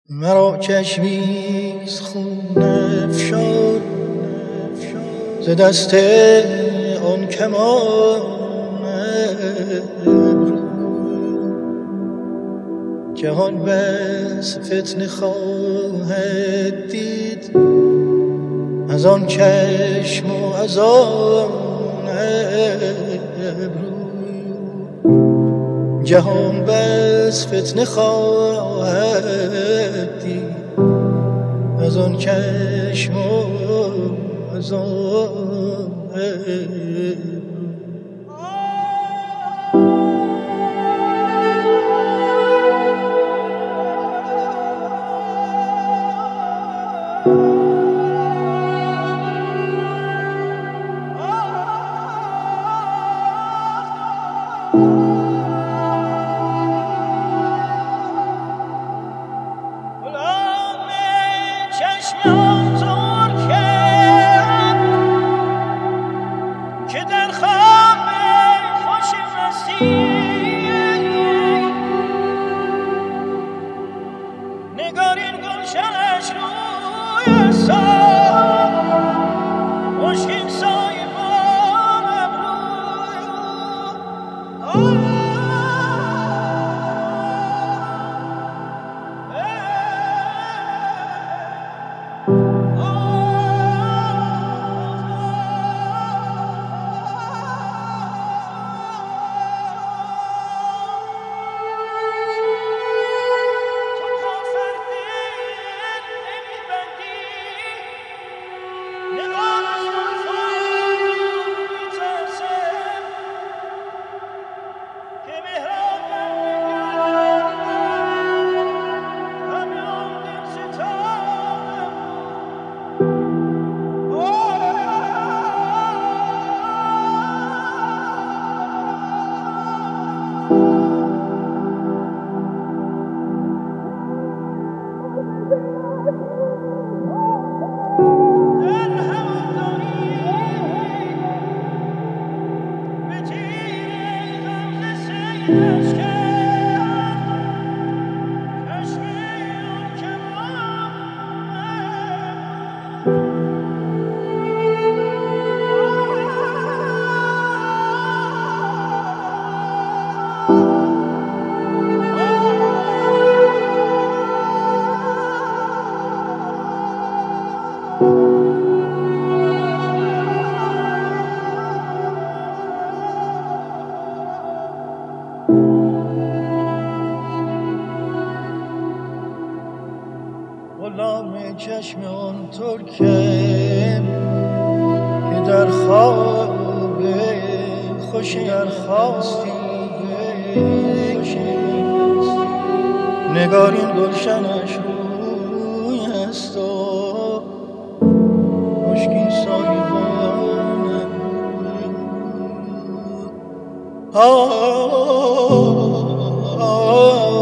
مرا چشمیز خون افشار ز دست آن کمان ابرو. جهان بس فتنه خواهد دید از آن چشم و از آن ابرو. جهان بس فتنه خواهد دید از آن چشم و از آن ابرو. غلام چشم آن ترکم که در خواب خوش ار خواستی نگارین گلشنش روی است و مشکین سایبانم. آه